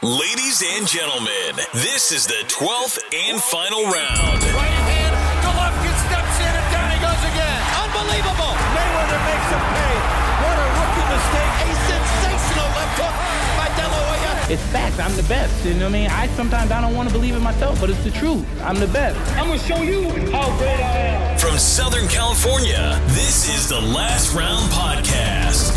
Ladies and gentlemen, this is the 12th and final round. Right hand, Golovkin steps in and down he goes again. Unbelievable. Mayweather makes him pay. What a rookie mistake. A sensational left hook by De La Hoya. It's facts. I'm the best. You know what I mean? Sometimes I don't want to believe it myself, but it's the truth. I'm the best. I'm going to show you how great I am. From Southern California, this is the Last Round Podcast.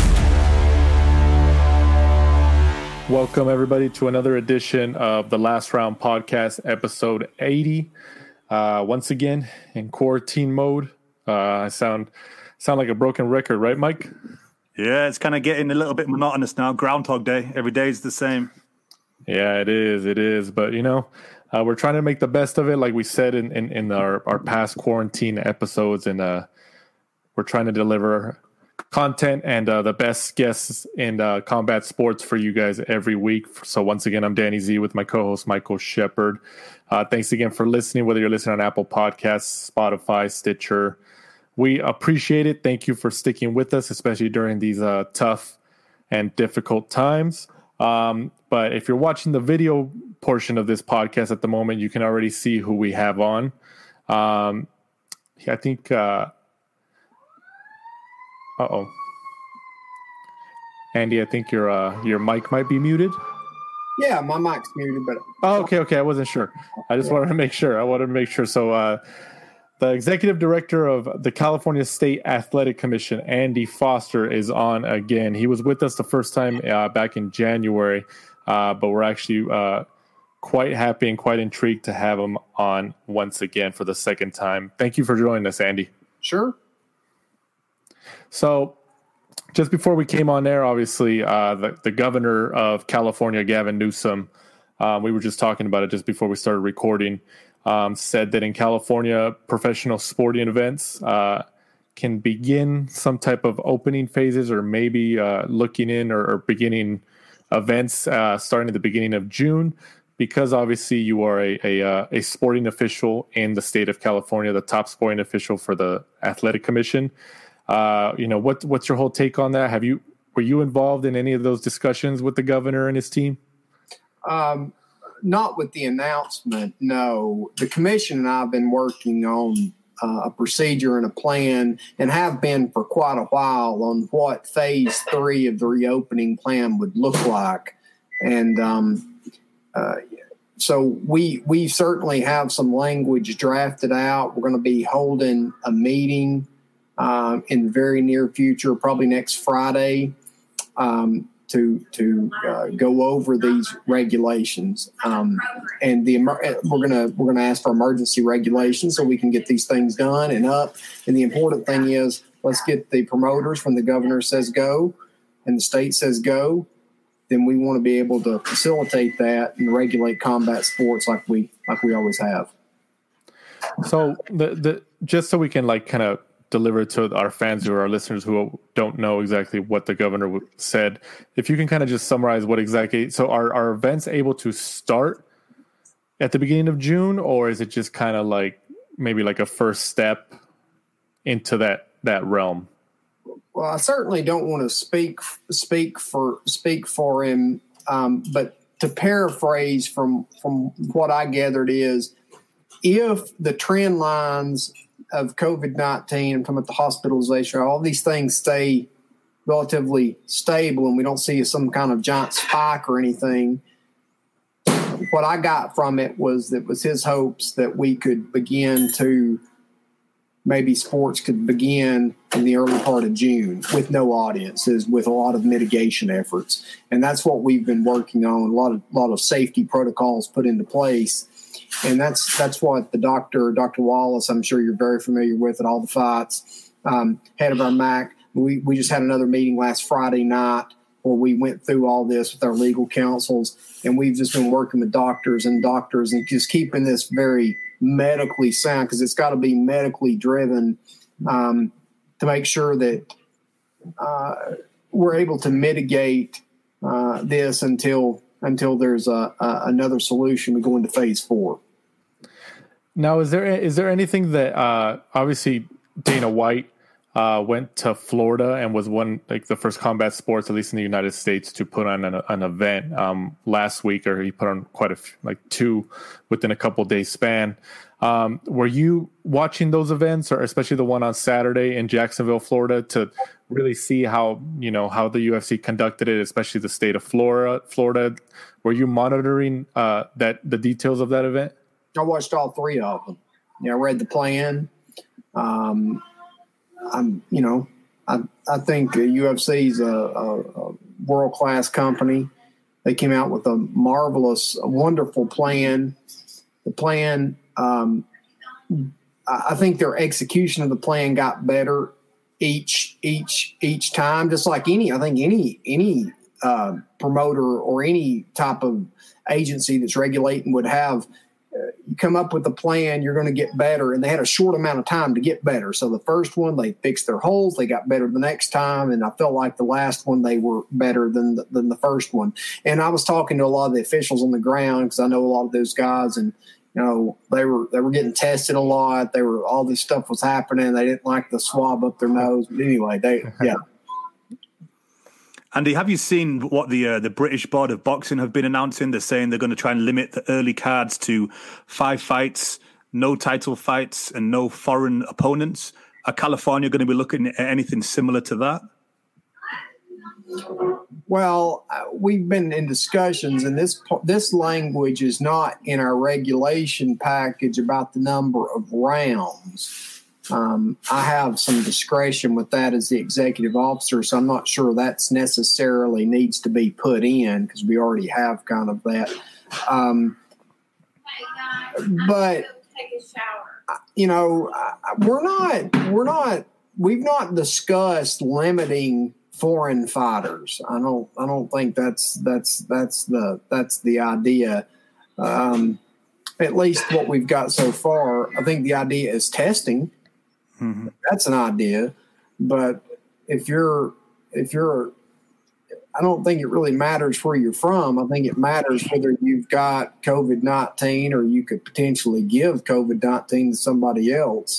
Welcome, everybody, to another edition of the Last Round Podcast, episode 80. Once again, in quarantine mode. I sound like a broken record, right, Mike? Yeah, it's kind of getting a little bit monotonous now. Groundhog Day. Every day is the same. Yeah, it is. But, we're trying to make the best of it, like we said in our past quarantine episodes. And we're trying to deliver content and the best guests in combat sports for you guys every week. So once again, I'm Danny Z with my co-host Michael Shepard. Thanks again for listening, whether you're listening on Apple Podcasts, Spotify, Stitcher. We appreciate it. Thank you for sticking with us, especially during these tough and difficult times. But if you're watching the video portion of this podcast at the moment, you can already see who we have on. I think... Andy, I think your mic might be muted. Yeah, my mic's muted, but okay. I wasn't sure. I just wanted to make sure. So, the executive director of the California State Athletic Commission, Andy Foster, is on again. He was with us the first time back in January, but we're actually quite happy and quite intrigued to have him on once again for the second time. Thank you for joining us, Andy. Sure. So just before we came on there, obviously, the governor of California, Gavin Newsom, we were just talking about it just before we started recording, said that in California, professional sporting events can begin some type of opening phases or maybe looking in or beginning events starting at the beginning of June, because obviously you are a sporting official in the state of California, the top sporting official for the Athletic Commission. What's your whole take on that? Were you involved in any of those discussions with the governor and his team? Not with the announcement, no. The commission and I have been working on a procedure and a plan, and have been for quite a while, on what phase 3 of the reopening plan would look like. And so we certainly have some language drafted out. We're going to be holding a meeting in the very near future, probably next Friday, to go over these regulations. And we're gonna ask for emergency regulations so we can get these things done and up. And the important thing is, let's get the promoters. When the governor says go and the state says go, then we want to be able to facilitate that and regulate combat sports like we always have. So just so we can kind of deliver to our fans or our listeners who don't know exactly what the governor said, if you can kind of just summarize what exactly. So are events able to start at the beginning of June, or is it just kind of like maybe like a first step into that realm? Well, I certainly don't want to speak for him, but to paraphrase from what I gathered is, if the trend lines of COVID-19, I'm talking about the hospitalization, all these things stay relatively stable and we don't see some kind of giant spike or anything, what I got from it was his hopes that we could begin to, maybe sports could begin in the early part of June with no audiences, with a lot of mitigation efforts. And that's what we've been working on, a lot of safety protocols put into place. And that's what the Dr. Wallace, I'm sure you're very familiar with at all the fights, head of our MAC. We just had another meeting last Friday night where we went through all this with our legal counsels, and we've just been working with doctors and just keeping this very medically sound, because it's got to be medically driven, to make sure that we're able to mitigate this until there's another solution. We go into phase 4. Now, is there anything that obviously Dana White went to Florida and was the first combat sports, at least in the United States, to put on an event last week, or he put on quite a few, like 2 within a couple days span. Were you watching those events, or especially the one on Saturday in Jacksonville, Florida, to really see how the UFC conducted it, especially the state of Florida? Were you monitoring the details of that event? I watched all 3 of them. I read the plan. I think UFC is a world-class company. They came out with a wonderful plan. The plan, I think their execution of the plan got better each time, just like any promoter or any type of agency that's regulating would have. You come up with a plan, you're going to get better. And they had a short amount of time to get better. So the first one, they fixed their holes. They got better the next time. And I felt like the last one, they were better than the first one. And I was talking to a lot of the officials on the ground, because I know a lot of those guys, and they were getting tested a lot. All this stuff was happening. They didn't like the swab up their nose. But anyway, yeah. Andy, have you seen what the British Board of Boxing have been announcing? They're saying they're going to try and limit the early cards to 5 fights, no title fights, and no foreign opponents. Are California going to be looking at anything similar to that? Well, we've been in discussions, and this language is not in our regulation package about the number of rounds. I have some discretion with that as the executive officer, so I'm not sure that's necessarily needs to be put in, because we already have kind of that. But we've not discussed limiting foreign fighters. I don't think that's the idea. At least what we've got so far. I think the idea is testing. Mm-hmm. That's an idea, but if you're, I don't think it really matters where you're from. I think it matters whether you've got COVID-19 or you could potentially give COVID-19 to somebody else.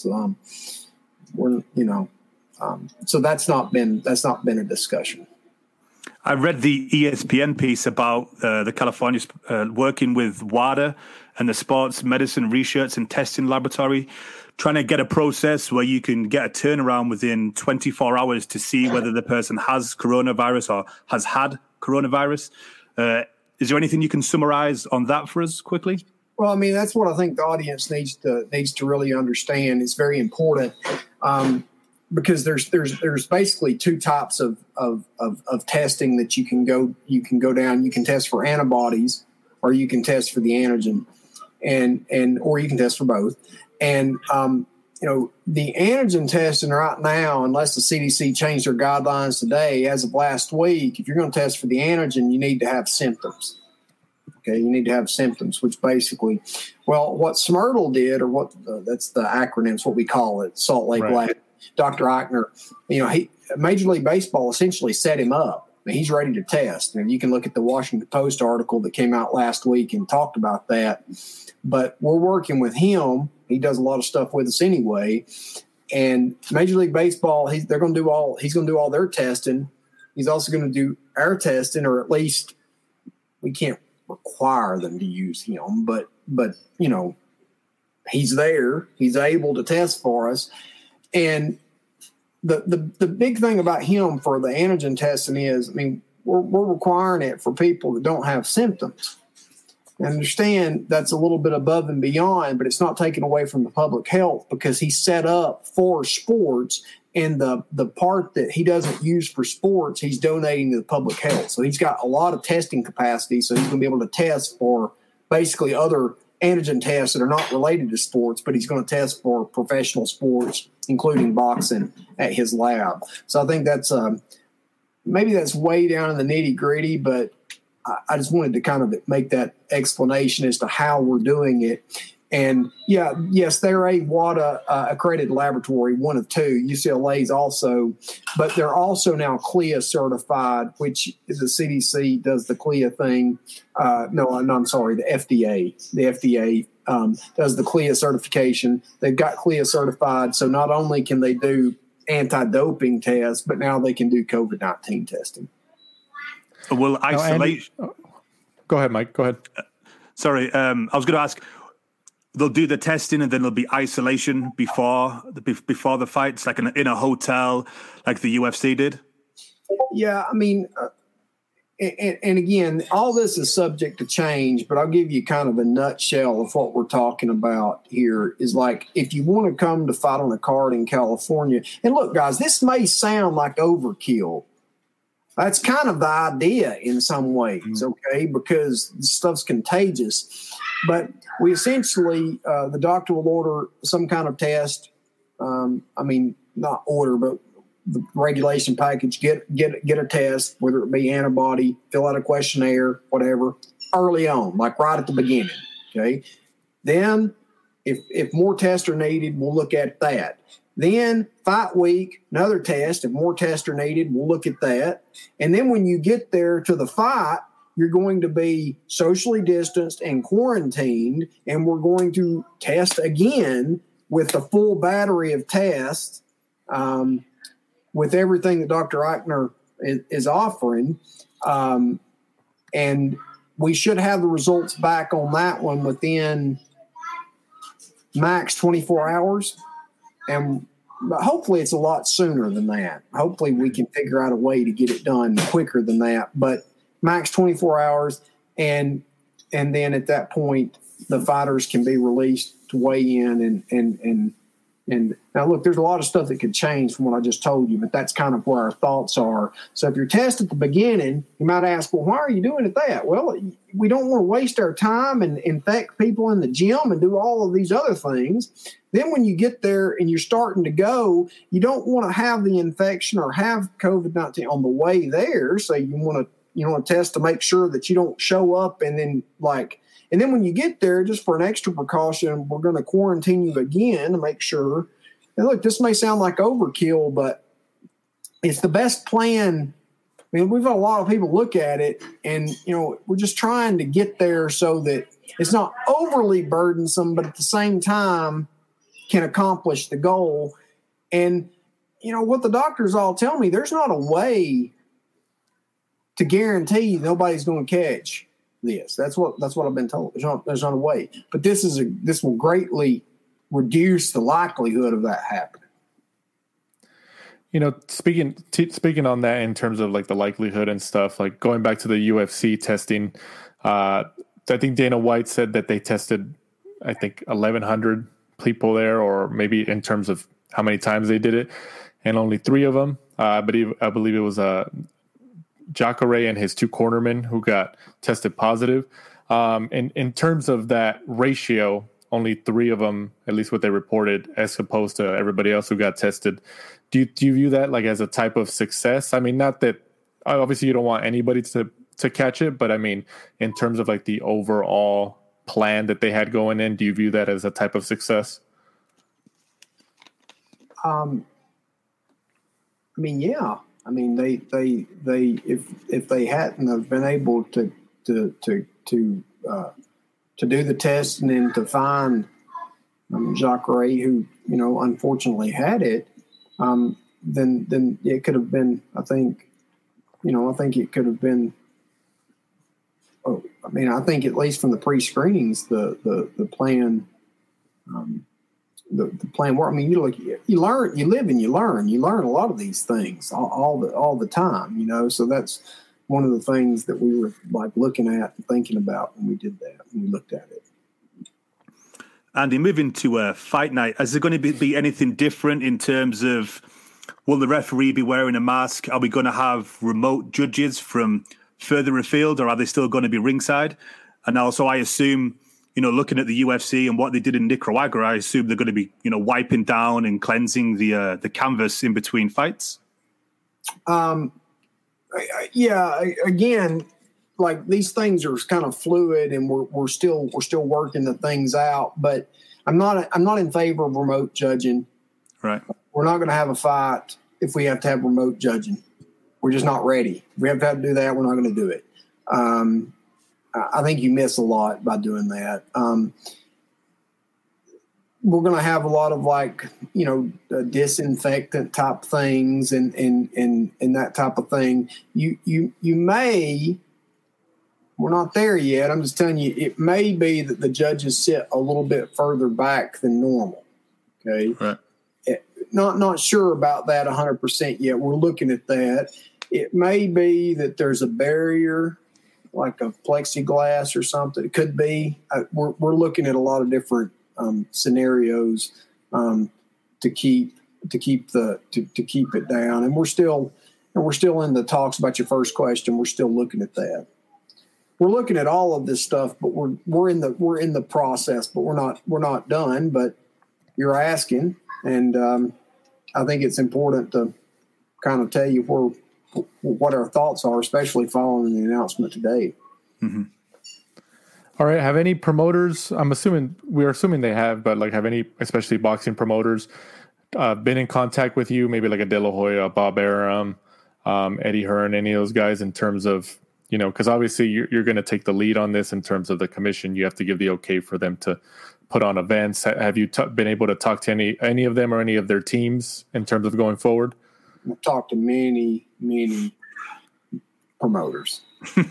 So that's not been a discussion. I read the ESPN piece about the California working with WADA and the Sports Medicine Research and Testing Laboratory, trying to get a process where you can get a turnaround within 24 hours to see whether the person has coronavirus or has had coronavirus. Is there anything you can summarize on that for us quickly? Well, I mean, that's what I think the audience needs to really understand. It's very important. Because there's basically 2 types of testing that you can go down. You can test for antibodies, or you can test for the antigen, or you can test for both. And the antigen testing right now, unless the CDC changed their guidelines today, as of last week, if you're going to test for the antigen, you need to have symptoms. Okay, you need to have symptoms, which basically, what SMERTL did, or that's the acronym, it's what we call it, Salt Lake Lab. Dr. Eichner, Major League Baseball essentially set him up. I mean, he's ready to test. And you can look at the Washington Post article that came out last week and talked about that. But we're working with him. He does a lot of stuff with us anyway. And Major League Baseball, he's going to do all their testing. He's also going to do our testing, or at least we can't require them to use him. But he's there. He's able to test for us. And the big thing about him for the antigen testing is, I mean, we're requiring it for people that don't have symptoms. I understand that's a little bit above and beyond, but it's not taken away from the public health, because he's set up for sports, and the part that he doesn't use for sports, he's donating to the public health. So he's got a lot of testing capacity, so he's going to be able to test for basically other antigen tests that are not related to sports, but he's going to test for professional sports, including boxing, at his lab. So I think that's maybe that's way down in the nitty gritty, but I just wanted to kind of make that explanation as to how we're doing it. And yes, they're a WADA accredited laboratory, one of 2. UCLA's also, but they're also now CLIA certified, which is the CDC does the CLIA thing. I'm sorry, the FDA. The FDA does the CLIA certification. They've got CLIA certified, so not only can they do anti-doping test, but now they can do COVID-19 testing. Will isolation? Go ahead, Mike. Go ahead. Sorry, I was going to ask. They'll do the testing and then there'll be isolation before the fights, like in a hotel, like the UFC did. Yeah, I mean, and again, all this is subject to change, but I'll give you kind of a nutshell of what we're talking about here. Is like, if you want to come to fight on a card in California, and look, guys, this may sound like overkill. That's kind of the idea in some ways, okay, because this stuff's contagious. But we essentially, the doctor will order some kind of test. I mean, not order, but the regulation package, get a test, whether it be antibody, fill out a questionnaire, whatever, early on, like right at the beginning, okay? Then if more tests are needed, we'll look at that. Then fight week, another test. If more tests are needed, we'll look at that. And then when you get there to the fight, you're going to be socially distanced and quarantined, and we're going to test again with the full battery of tests, with everything that Dr. Eichner is offering. And we should have the results back on that one within max 24 hours. And hopefully it's a lot sooner than that. Hopefully we can figure out a way to get it done quicker than that. But max 24 hours, and then at that point the fighters can be released to weigh in. And now look, there's a lot of stuff that could change from what I just told you, but that's kind of where our thoughts are. So if you're tested at the beginning, you might ask, well, why are you doing it that? Well, we don't want to waste our time and infect people in the gym and do all of these other things. Then when you get there and you're starting to go, you don't want to have the infection or have COVID-19 on the way there. So you want to test to make sure that you don't show up and then when you get there, just for an extra precaution, we're going to quarantine you again to make sure. And look, this may sound like overkill, but it's the best plan. I mean, we've had a lot of people look at it, and, we're just trying to get there so that it's not overly burdensome, but at the same time can accomplish the goal. And, what the doctors all tell me, there's not a way to guarantee nobody's going to catch this. That's what I've been told. There's not a way. But this will greatly reduce the likelihood of that happening. Speaking on that in terms of like the likelihood and stuff, like going back to the UFC testing, I think Dana White said that they tested, 1,100 people there, or maybe in terms of how many times they did it, and only 3 of them. I believe it was Jacare and his 2 cornermen who got tested positive. And in terms of that ratio, only 3 of them, at least what they reported, as opposed to everybody else who got tested. Do you view that like as a type of success? I mean, not that obviously you don't want anybody to catch it, but I mean, in terms of like the overall plan that they had going in, do you view that as a type of success? Yeah. I mean, they if they hadn't have been able to do the test and then to find Jacare, who unfortunately had it, then it could have been. I think it could have been. I think at least from the pre-screenings, the plan. The plan work. I mean, you learn, you live and you learn a lot of these things all the time, so that's one of the things that we were like looking at and thinking about when we did that, when we looked at it. Andy, moving to fight night, is there going to be anything different in terms of, will the referee be wearing a mask? Are we going to have remote judges from further afield, or are they still going to be ringside? And also, I assume, looking at the UFC and what they did in Nicaragua, I assume they're going to be, wiping down and cleansing the canvas in between fights. Yeah. Again, like these things are kind of fluid, and we're still working the things out. But I'm not in favor of remote judging. Right. We're not going to have a fight if we have to have remote judging. We're just not ready. If we have to do that, we're not going to do it. I think you miss a lot by doing that. we're going to have a lot of like, disinfectant type things and that type of thing. You may, we're not there yet. I'm just telling you, it may be that the judges sit a little bit further back than normal. Okay. Right. Not sure about that 100% yet. We're looking at that. It may be that there's a barrier, like a plexiglass or something. It could be. We're looking at a lot of different scenarios to keep it down, and we're still in the talks about your first question. We're still looking at that. We're looking at all of this stuff, but we're in the process, but we're not done. But you're asking, and I think it's important to kind of tell you what our thoughts are, especially following the announcement today. Mm-hmm. All right. Have any promoters, we're assuming they have, but like have any, especially boxing promoters, been in contact with you, maybe like a De La Hoya, Bob Arum, Eddie Hearn, any of those guys in terms of, because obviously you're going to take the lead on this in terms of the commission. You have to give the okay for them to put on events. Have you been able to talk to any of them or any of their teams in terms of going forward? I've talked to many promoters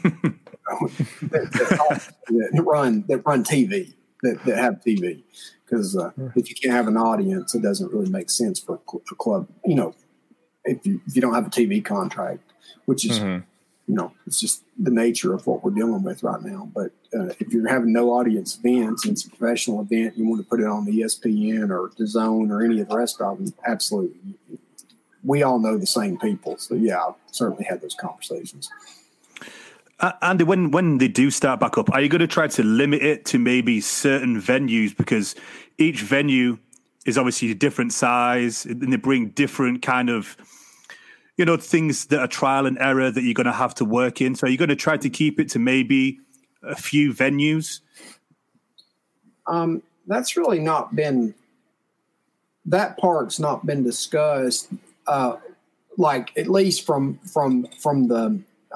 that run TV, that have TV, because if you can't have an audience, it doesn't really make sense for a club. If you don't have a TV contract, which is it's just the nature of what we're dealing with right now. But if you're having no audience events and it's a professional event, you want to put it on the ESPN or DAZN or any of the rest of them, absolutely. We all know the same people. So, yeah, I've certainly had those conversations. Andy, when they do start back up, are you going to try to limit it to maybe certain venues? Because each venue is obviously a different size and they bring different kind of, things that are trial and error that you're going to have to work in. So are you going to try to keep it to maybe a few venues? That's really not been – that part's not been discussed, like at least from the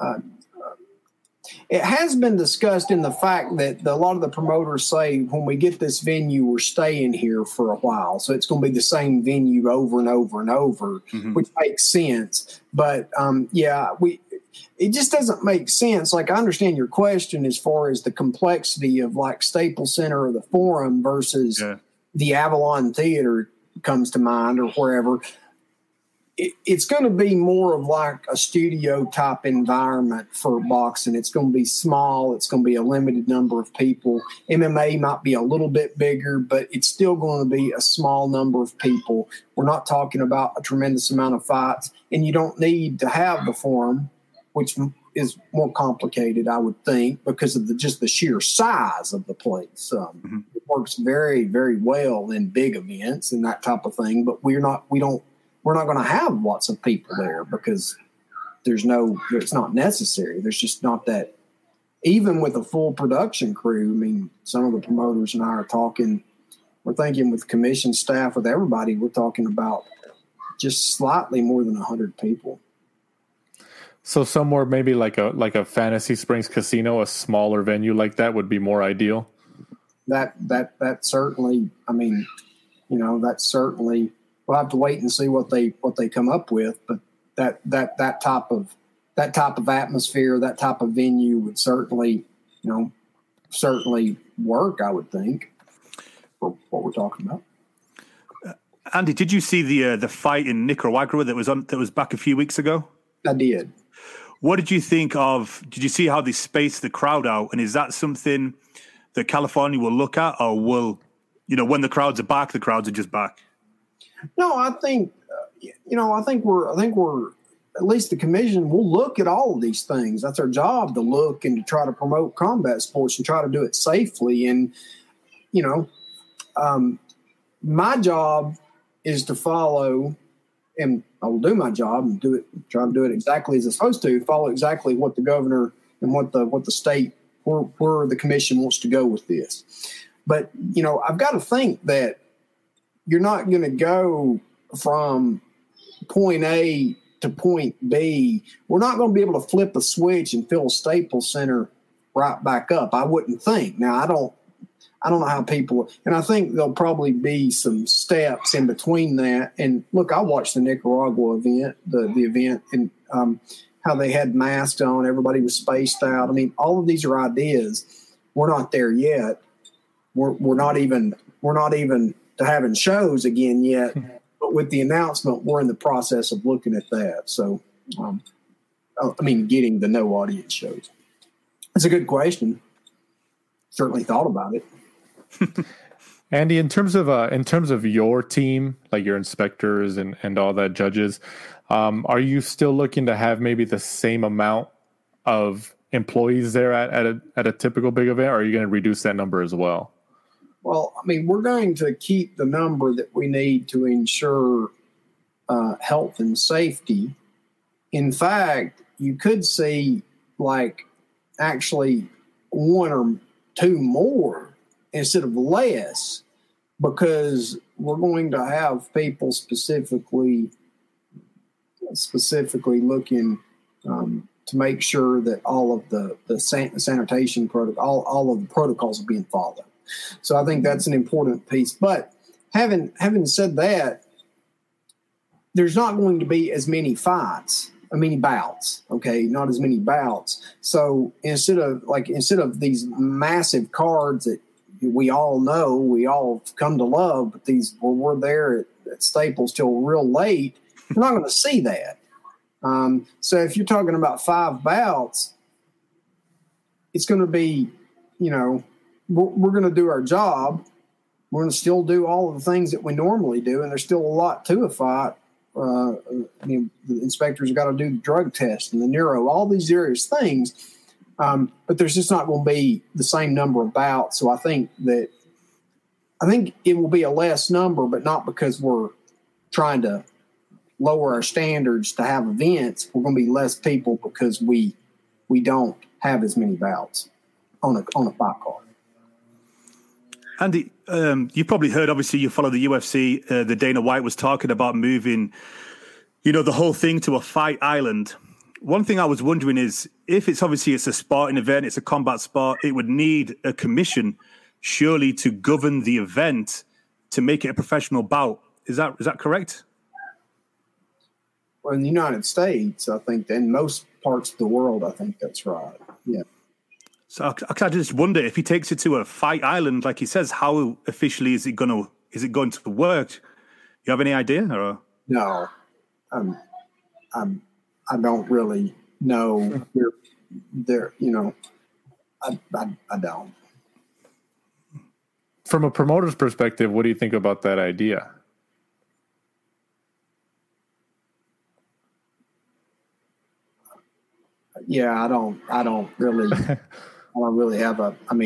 it has been discussed in the fact that a lot of the promoters say when we get this venue, we're staying here for a while. So it's going to be the same venue over and over and over, which makes sense. But, it just doesn't make sense. Like, I understand your question as far as the complexity of like Staples Center or the Forum versus the Avalon Theater comes to mind or wherever. It's going to be more of like a studio type environment for boxing. It's going to be small. It's going to be a limited number of people. MMA might be a little bit bigger, but it's still going to be a small number of people. We're not talking about a tremendous amount of fights, and you don't need to have the Forum, which is more complicated, I would think, because of just the sheer size of the place. It works very, very well in big events and that type of thing, but we're not going to have lots of people there because it's not necessary. There's just not that, even with a full production crew. I mean, some of the promoters and I are talking, we're thinking with commission staff, with everybody, we're talking about just slightly more than 100 people. So somewhere maybe like a Fantasy Springs Casino, a smaller venue like that would be more ideal. That certainly, I mean, that's certainly, we'll have to wait and see what they come up with, but that type of atmosphere, that type of venue would certainly work, I would think, for what we're talking about. Andy, did you see the fight in Nicaragua that was back a few weeks ago? I did. What did you think of? Did you see how they spaced the crowd out? And is that something that California will look at, or will, when the crowds are back, the crowds are just back? No, I think we're at least the commission will look at all of these things. That's our job, to look and to try to promote combat sports and try to do it safely. And my job is to follow, and I will do my job and try to do it exactly as it's supposed to. Follow exactly what the governor and what the state, where the commission wants to go with this. But I've got to think that you're not going to go from point A to point B. We're not going to be able to flip a switch and fill Staples Center right back up, I wouldn't think. Now, I don't know how people, and I think there'll probably be some steps in between that. And look, I watched the Nicaragua event, the event, and how they had masks on, everybody was spaced out. I mean, all of these are ideas. We're not there yet. We're not even to having shows again yet. But with the announcement, we're in the process of looking at that. So, getting the no audience shows. That's a good question. Certainly thought about it. Andy, in terms of your team, like your inspectors and all that judges, are you still looking to have maybe the same amount of employees there at a typical big event, or are you going to reduce that number as well? Well, I mean, we're going to keep the number that we need to ensure health and safety. In fact, you could see actually one or two more instead of less, because we're going to have people specifically looking to make sure that all of the sanitation protocol, all of the protocols are being followed. So I think that's an important piece. But having said that, there's not going to be as many bouts, okay, not as many bouts. So instead of these massive cards that we all know, we all come to love, but we're there at Staples till real late, we're not going to see that. So if you're talking about 5 bouts, it's going to be, we're going to do our job. We're going to still do all of the things that we normally do, and there's still a lot to a fight. The inspectors have got to do the drug test and the neuro, all these various things. But there's just not going to be the same number of bouts. So I think it will be a less number, but not because we're trying to lower our standards to have events. We're going to be less people because we don't have as many bouts on a fight card. Andy, you probably heard, obviously you follow the UFC, the Dana White was talking about moving, the whole thing to a fight island. One thing I was wondering is, if it's a sporting event, it's a combat sport, it would need a commission surely to govern the event to make it a professional bout. Is that correct? Well, in the United States, I think, and most parts of the world, I think that's right. Yeah. So I just wonder, if he takes it to a fight island, like he says, how officially is it going to work? You have any idea? Or? No, I don't really know. I don't. From a promoter's perspective, what do you think about that idea? Yeah, I don't really have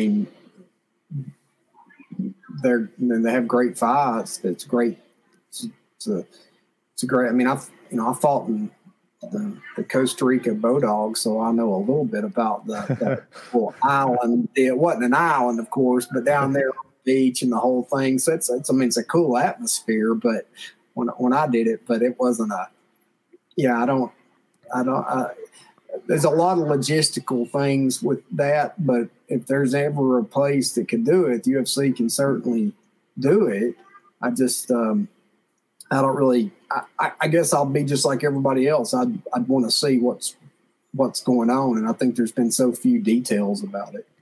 they have great fights. It's great. It's a great. I mean, I fought in the Costa Rica Bodog, so I know a little bit about the little island. It wasn't an island, of course, but down there on the beach and the whole thing. So it's a cool atmosphere. But when I did it, but it wasn't there's a lot of logistical things with that, but if there's ever a place that can do it, the UFC can certainly do it. I just, I don't really. I guess I'll be just like everybody else. I'd want to see what's going on, and I think there's been so few details about it.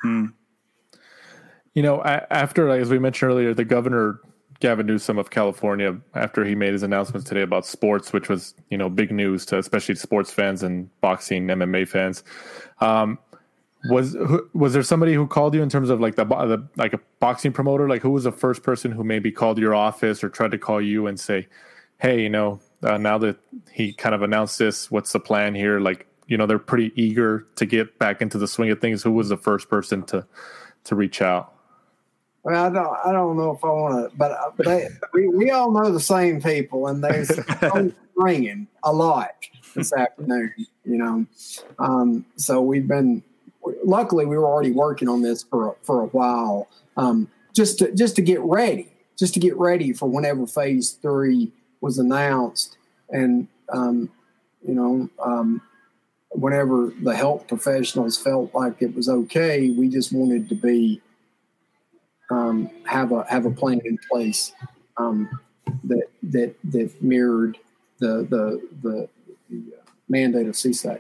After, as we mentioned earlier, the governor Gavin Newsom of California, after he made his announcements today about sports, which was, big news to especially sports fans and boxing, MMA fans. Was there somebody who called you in terms of like a boxing promoter? Like, who was the first person who maybe called your office or tried to call you and say, hey, now that he kind of announced this, what's the plan here? Like, they're pretty eager to get back into the swing of things. Who was the first person to reach out? Well, I don't know if I want to, but we all know the same people, and there's ringing a lot this afternoon. So luckily we were already working on this for a while, just to get ready for whenever Phase 3 was announced, and whenever the health professionals felt like it was okay, we just wanted to be have a plan in place that mirrored the mandate of CSAC.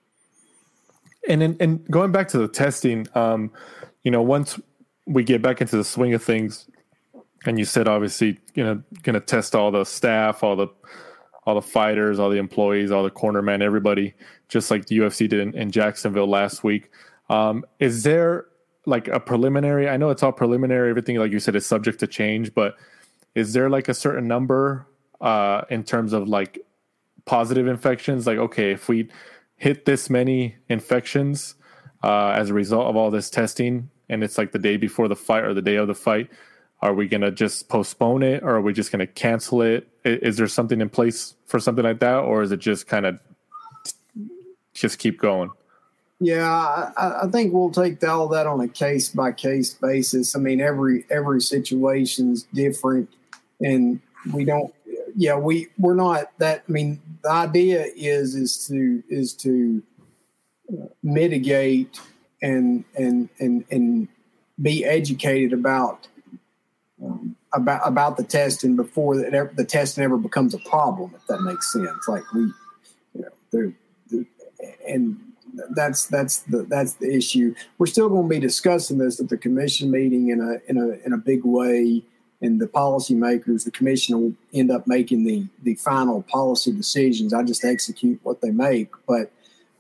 And going back to the testing, once we get back into the swing of things, and you said obviously going to test all the staff, all the fighters, all the employees, all the cornermen, everybody, just like the UFC did in Jacksonville last week. Is there like a preliminary? I know it's all preliminary. Everything, like you said, is subject to change. But is there like a certain number in terms of like positive infections? Like, okay, if we hit this many infections as a result of all this testing, and it's like the day before the fight or the day of the fight, are we going to just postpone it, or are we just going to cancel it? Is there something in place for something like that, or is it just kind of just keep going? Yeah, I think we'll take all that on a case by case basis. I mean, every situation's different, and we don't. Yeah, we're not that. I mean, the idea is to mitigate and be educated about the testing before the testing ever becomes a problem, if that makes sense. Like and that's the issue. We're still going to be discussing this at the commission meeting in a big way, and the policymakers, the commission will end up making the final policy decisions. I just execute what they make, but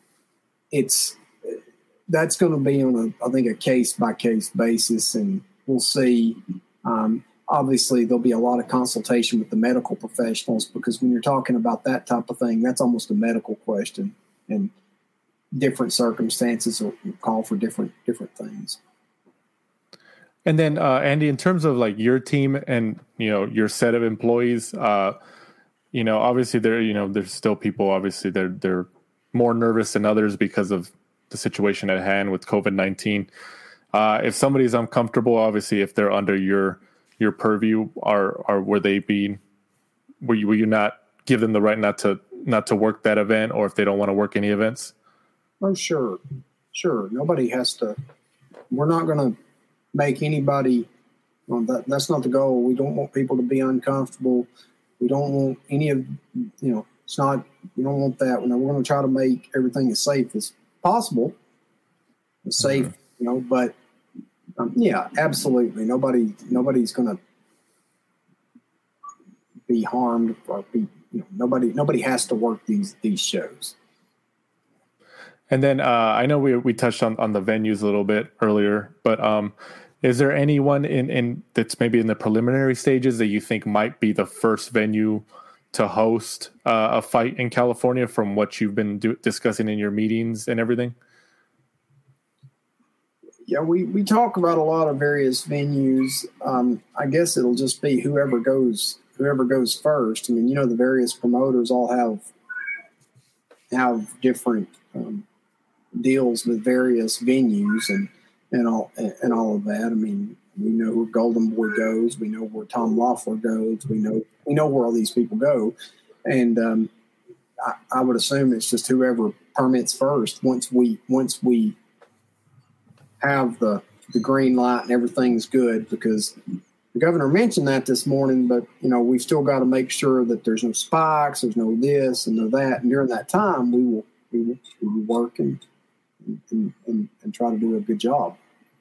that's going to be on a case by case basis, and we'll see. Obviously, there'll be a lot of consultation with the medical professionals, because when you're talking about that type of thing, that's almost a medical question, and different circumstances will call for different things. And then, Andy, in terms of like your team and your set of employees, obviously there's still people. Obviously, they're more nervous than others because of the situation at hand with COVID-19. If somebody's uncomfortable, obviously, if they're under your purview, will you not give them the right not to work that event, or if they don't want to work any events? Oh, sure. Nobody has to. We're not going to make anybody. That's not the goal. We don't want people to be uncomfortable. We don't want any of. It's not. We don't want that. We're going to try to make everything as safe as possible. As safe, but. Yeah, absolutely. Nobody's going to be harmed, or be. Nobody has to work these shows. And then I know we touched on the venues a little bit earlier, but is there anyone in that's maybe in the preliminary stages that you think might be the first venue to host a fight in California, from what you've been discussing in your meetings and everything? Yeah, we talk about a lot of various venues. I guess it'll just be whoever goes first. I mean, the various promoters all have different deals with various venues and all of that. I mean, we know where Golden Boy goes. We know where Tom Loeffler goes. We know where all these people go, and I would assume it's just whoever permits first. Once we have the green light and everything's good, because the governor mentioned that this morning, but we've still got to make sure that there's no spikes, there's no this and no that, and during that time we will work and try to do a good job.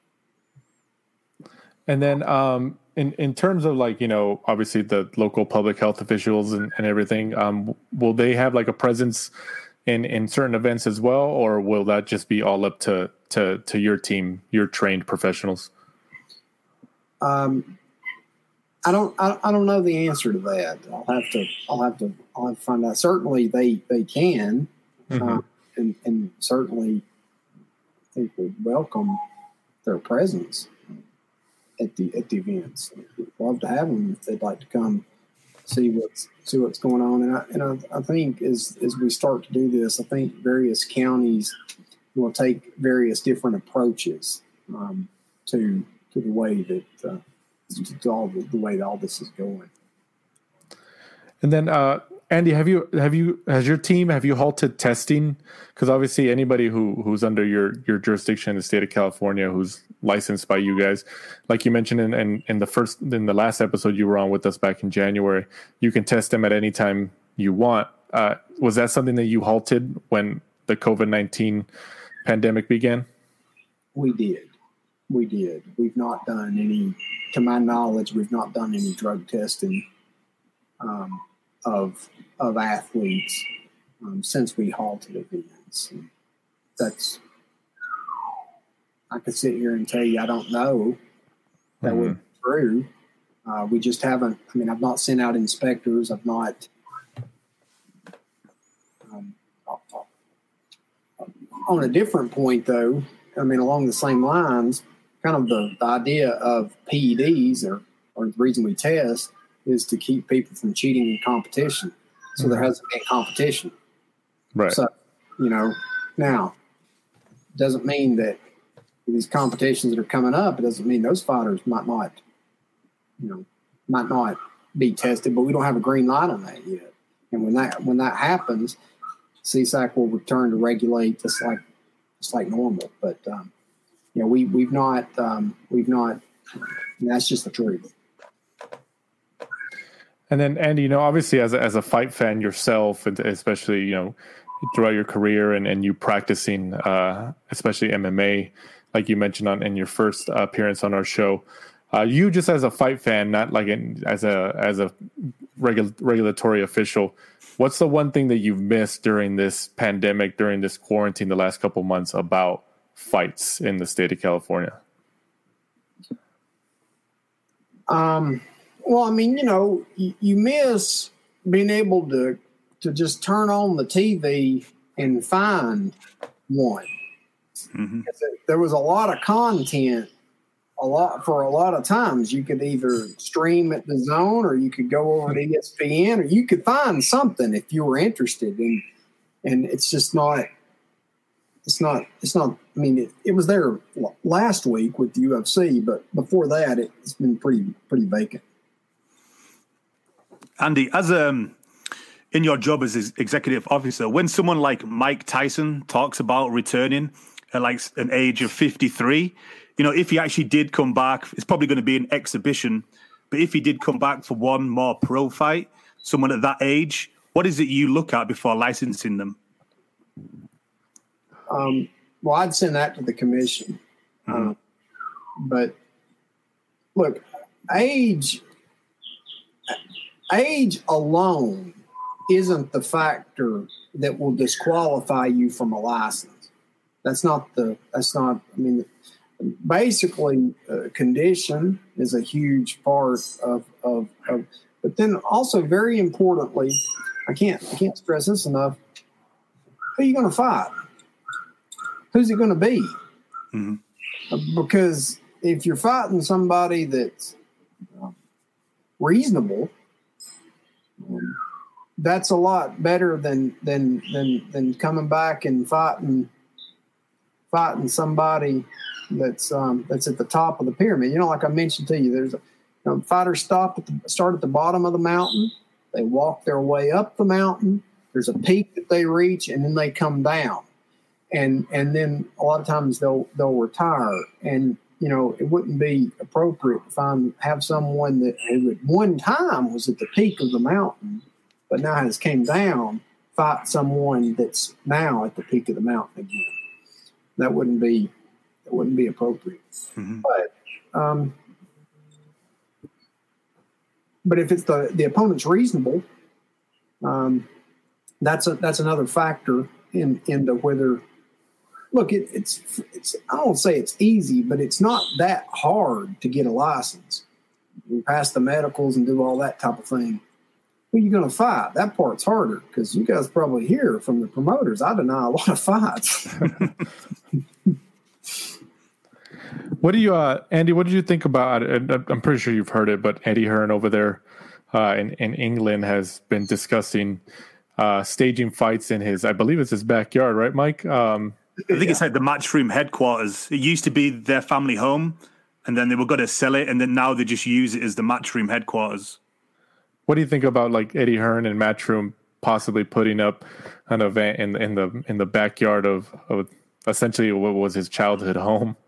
And then in terms of like obviously the local public health officials and everything, will they have like a presence in certain events as well, or will that just be all up to your team, your trained professionals? I don't know the answer to that. I'll have to find out. Certainly they can, and certainly I think we welcome their presence at the events. We'd love to have them if they'd like to come see what's going on. And I think as we start to do this, I think various counties will take various different approaches to the way that to all the way that all this is going. And then Andy, have you halted testing? Because obviously anybody who's under your jurisdiction in the state of California who's licensed by you guys, like you mentioned in the last episode you were on with us back in January, you can test them at any time you want. Was that something that you halted when the COVID-19 pandemic began? We did. We've not done any, to my knowledge, we've not done any drug testing of athletes since we halted events. That's, I could sit here and tell you I don't know. That would be true. We just haven't. I mean, I've not sent out inspectors. I've not. On a different point, though, I mean, along the same lines, kind of the idea of PEDs or the reason we test is to keep people from cheating in competition. So there hasn't been competition. Right. So, now, doesn't mean that these competitions that are coming up, it doesn't mean those fighters might not be tested, but we don't have a green light on that yet. And when that happens, CSAC will return to regulate just like normal. But we've not. That's just the truth. And then, Andy, obviously as a fight fan yourself, and especially throughout your career and you practicing, especially MMA, like you mentioned in your first appearance on our show, you just as a fight fan, not like as a regulatory official, what's the one thing that you've missed during this pandemic, during this quarantine, the last couple months about fights in the state of California? Well, I mean, you miss being able to just turn on the TV and find one. Mm-hmm. There was a lot of content, for a lot of times. You could either stream at the Zone, or you could go over to ESPN, or you could find something if you were interested. And it's just not. It's not. I mean, it was there last week with the UFC, but before that, it's been pretty vacant. Andy, as in your job as executive officer, when someone like Mike Tyson talks about returning at like an age of 53, if he actually did come back, it's probably going to be an exhibition. But if he did come back for one more pro fight, someone at that age, what is it you look at before licensing them? Well, I'd send that to the commission. But look, age alone isn't the factor that will disqualify you from a license. Basically condition is a huge part of, but then also very importantly, I can't stress this enough. Who are you going to fight? Who's it going to be? Mm-hmm. Because if you're fighting somebody that's reasonable, that's a lot better than coming back and fighting somebody that's at the top of the pyramid. Like I mentioned to you, there's fighters start at the bottom of the mountain. They walk their way up the mountain. There's a peak that they reach, and then they come down. And then a lot of times they'll retire. And it wouldn't be appropriate to have someone that who at one time was at the peak of the mountain, but now has came down, fight someone that's now at the peak of the mountain again. That wouldn't be appropriate. Mm-hmm. But if it's the opponent's reasonable, that's another factor into whether. Look, it's I don't say it's easy, but it's not that hard to get a license. You pass the medicals and do all that type of thing. Who are you going to fight? That part's harder because you guys probably hear from the promoters, I deny a lot of fights. What do you, Andy, what did you think about, and I'm pretty sure you've heard it, but Eddie Hearn over there in England has been discussing staging fights in I believe it's his backyard, right, Mike? I think it's like the Matchroom headquarters. It used to be their family home, and then they were going to sell it, and then now they just use it as the Matchroom headquarters. what do you think about like Eddie Hearn and Matchroom possibly putting up an event in the backyard of essentially what was his childhood home?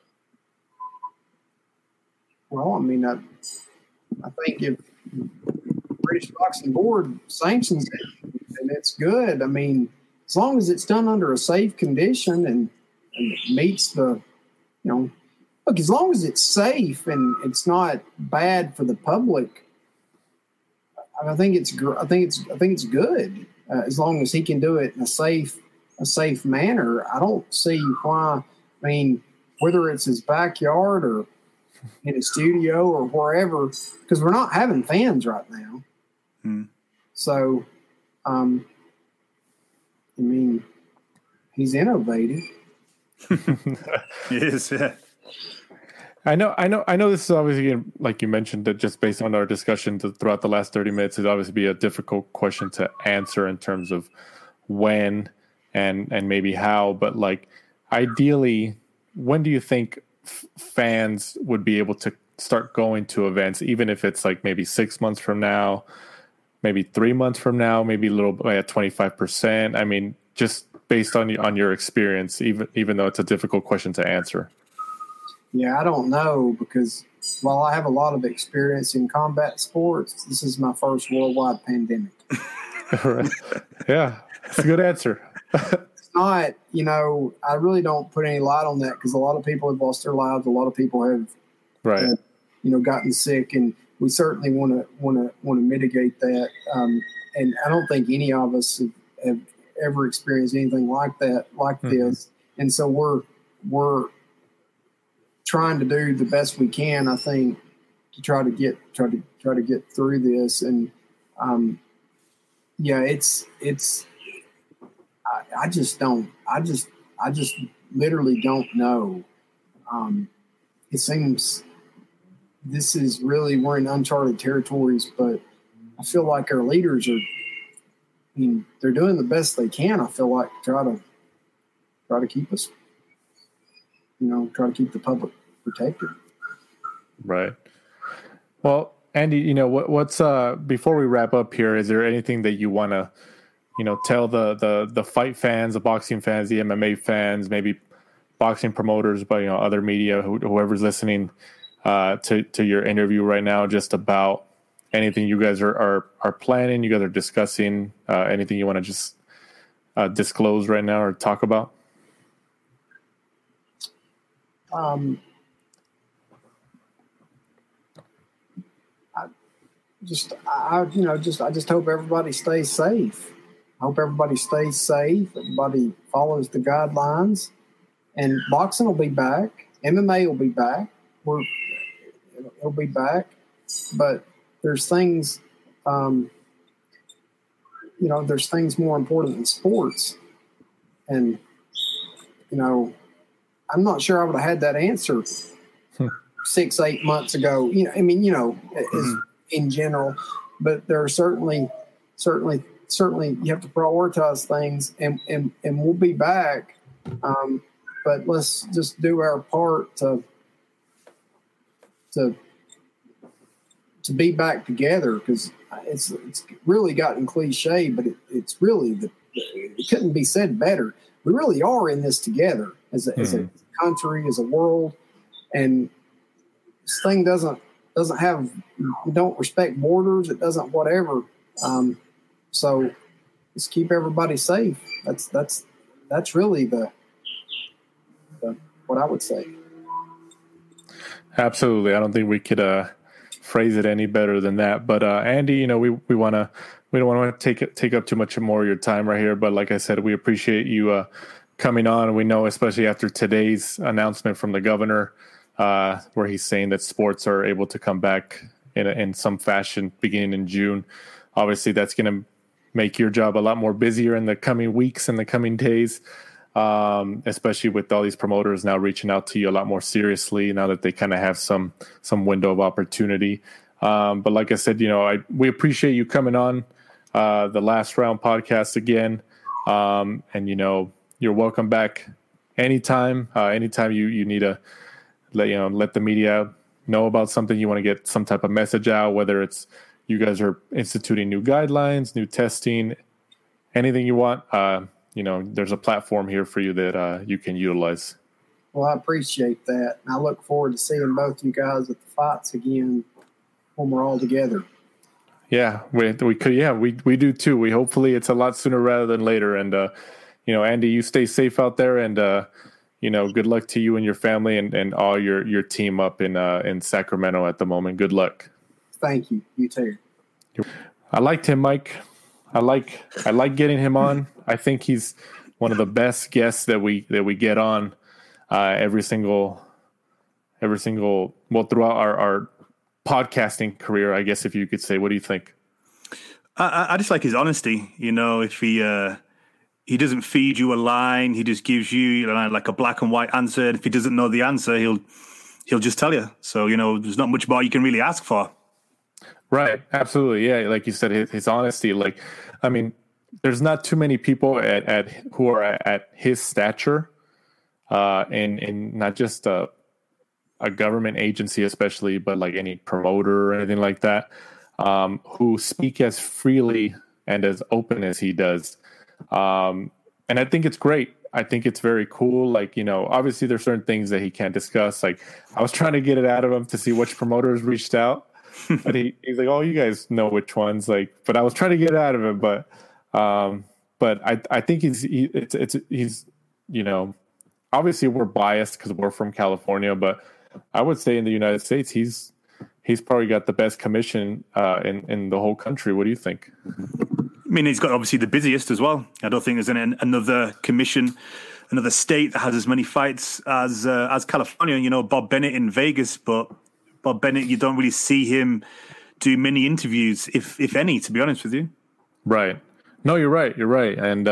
Well, I mean, I think if British Boxing Board sanctions it and it's good, I mean, as long as it's done under a safe condition and it meets the, look, as long as it's safe and it's not bad for the public, I think it's good. As long as he can do it in a safe manner. I don't see why. I mean, whether it's his backyard or in a studio or wherever, because we're not having fans right now. So, I mean, he's innovative. He is, yeah. I know. This is obviously, like you mentioned, that just based on our discussion throughout the last 30 minutes, it'd obviously be a difficult question to answer in terms of when and maybe how. But like, ideally, when do you think fans would be able to start going to events, even if it's like maybe 6 months from now, maybe 3 months from now, maybe a little at 25%? I mean, just based on your experience, even though it's a difficult question to answer. Yeah, I don't know, because while I have a lot of experience in combat sports, this is my first worldwide pandemic. Yeah, it's a good answer. It's not, I really don't put any light on that, because a lot of people have lost their lives. A lot of people have, gotten sick, and we certainly want to mitigate that. And I don't think any of us have ever experienced anything like that, this. And so we're trying to do the best we can, I think, to try to get through this. And I just literally don't know. It seems we're in uncharted territories, but I feel like our leaders they're doing the best they can. I feel like try to keep us, try to keep the public protected. Right. Well, Andy, what's before we wrap up here, is there anything that you want to, tell the fight fans, the boxing fans, the MMA fans, maybe boxing promoters, but other media, whoever's listening to your interview right now, just about anything you guys are planning, you guys are discussing, anything you want to just disclose right now or talk about? I just hope everybody stays safe. I hope everybody stays safe. Everybody follows the guidelines, and boxing will be back. MMA will be back. It'll be back, but there's things, there's things more important than sports. And, I'm not sure I would have had that answer 6-8 months ago, in general, but there are certainly you have to prioritize things, and we'll be back. But let's just do our part to be back together, because it's really gotten cliche, but it's really it couldn't be said better. We really are in this together as a country, as a world, and this thing don't respect borders. It doesn't whatever. So let's keep everybody safe. That's really the what I would say. Absolutely. I don't think we could phrase it any better than that. But Andy, we don't want to take up too much more of your time right here. But like I said, we appreciate you coming on. And we know, especially after today's announcement from the governor, where he's saying that sports are able to come back in some fashion beginning in June. Obviously, that's going to make your job a lot more busier in the coming weeks and the coming days, especially with all these promoters now reaching out to you a lot more seriously now that they kind of have some window of opportunity. But like I said, we appreciate you coming on the Last Round podcast again. And, you're welcome back anytime. Anytime you need to let the media know about something, you want to get some type of message out, whether it's you guys are instituting new guidelines, new testing, anything you want, there's a platform here for you that you can utilize. Well, I appreciate that. And I look forward to seeing both you guys at the fights again when we're all together. Yeah, we could. Yeah, we do too. Hopefully it's a lot sooner rather than later. And, Andy, you stay safe out there, and, good luck to you and your family and all your team up in Sacramento at the moment. Good luck. Thank you. You too. I liked him, Mike. I like getting him on. I think he's one of the best guests that we get on every single throughout our podcasting career, I guess, if you could say. What do you think? I just like his honesty. If he doesn't feed you a line, he just gives you like a black and white answer. And if he doesn't know the answer, he'll just tell you. So there's not much more you can really ask for. Right. Absolutely. Yeah. Like you said, his honesty, there's not too many people who are at his stature, and not just a government agency, especially, but like any promoter or anything like that, who speak as freely and as open as he does. And I think it's great. I think it's very cool. Obviously there's certain things that he can't discuss. Like, I was trying to get it out of him to see which promoters reached out. But he's like, oh, you guys know which ones. But I was trying to get it out of him. But I think he's obviously we're biased because we're from California. But I would say in the United States, he's probably got the best commission in the whole country. What do you think? I mean, he's got obviously the busiest as well. I don't think there's another commission, another state that has as many fights as California. Bob Bennett in Vegas, but Bob Bennett, you don't really see him do many interviews, if any, to be honest with you. Right. No, you're right. You're right. And,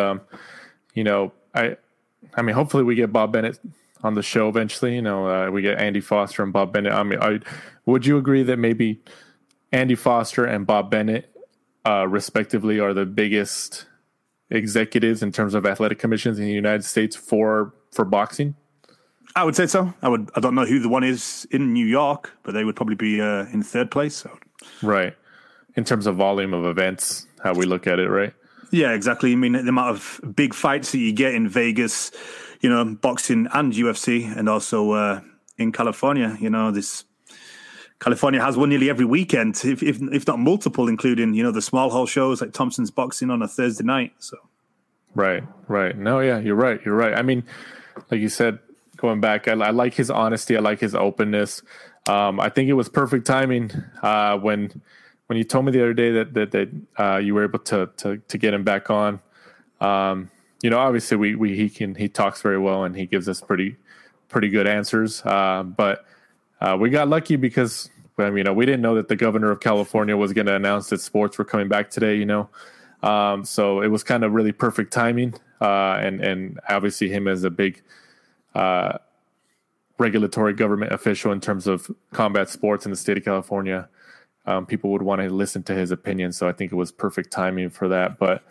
I mean, hopefully we get Bob Bennett on the show eventually. We get Andy Foster and Bob Bennett. I mean, would you agree that maybe Andy Foster and Bob Bennett, respectively, are the biggest executives in terms of athletic commissions in the United States for boxing? I would say so. I don't know who the one is in New York, but they would probably be in third place. So. Right. In terms of volume of events, how we look at it, right? Yeah, exactly. I mean, the amount of big fights that you get in Vegas, boxing and UFC, and also in California, California has one nearly every weekend, if not multiple, including, the small hall shows like Thompson's Boxing on a Thursday night. So. Right. No, yeah, you're right. I mean, like you said, going back, I like his honesty. I like his openness. I think it was perfect timing when you told me the other day that you were able to get him back on. Obviously he talks very well and he gives us pretty good answers. But we got lucky because we didn't know that the governor of California was going to announce that sports were coming back today. So it was kind of really perfect timing. And obviously him as a big regulatory government official in terms of combat sports in the state of California, people would want to listen to his opinion. So I think it was perfect timing for that. But,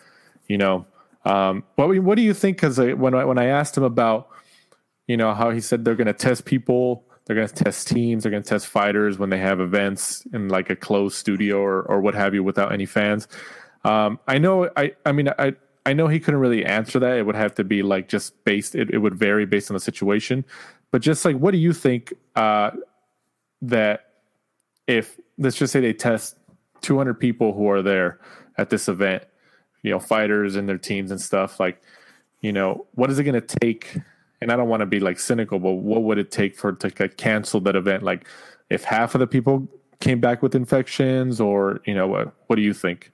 what do you think? Because when I asked him about, how he said they're going to test people, they're going to test teams, they're going to test fighters when they have events in like a closed studio or what have you without any fans. I know he couldn't really answer that. It would have to be like just based. It would vary based on the situation. But just like, what do you think that if, let's just say they test 200 people who are there at this event, fighters and their teams and stuff, like, what is it going to take? And I don't want to be like cynical, but what would it take to cancel that event? Like if half of the people came back with infections or, what do you think?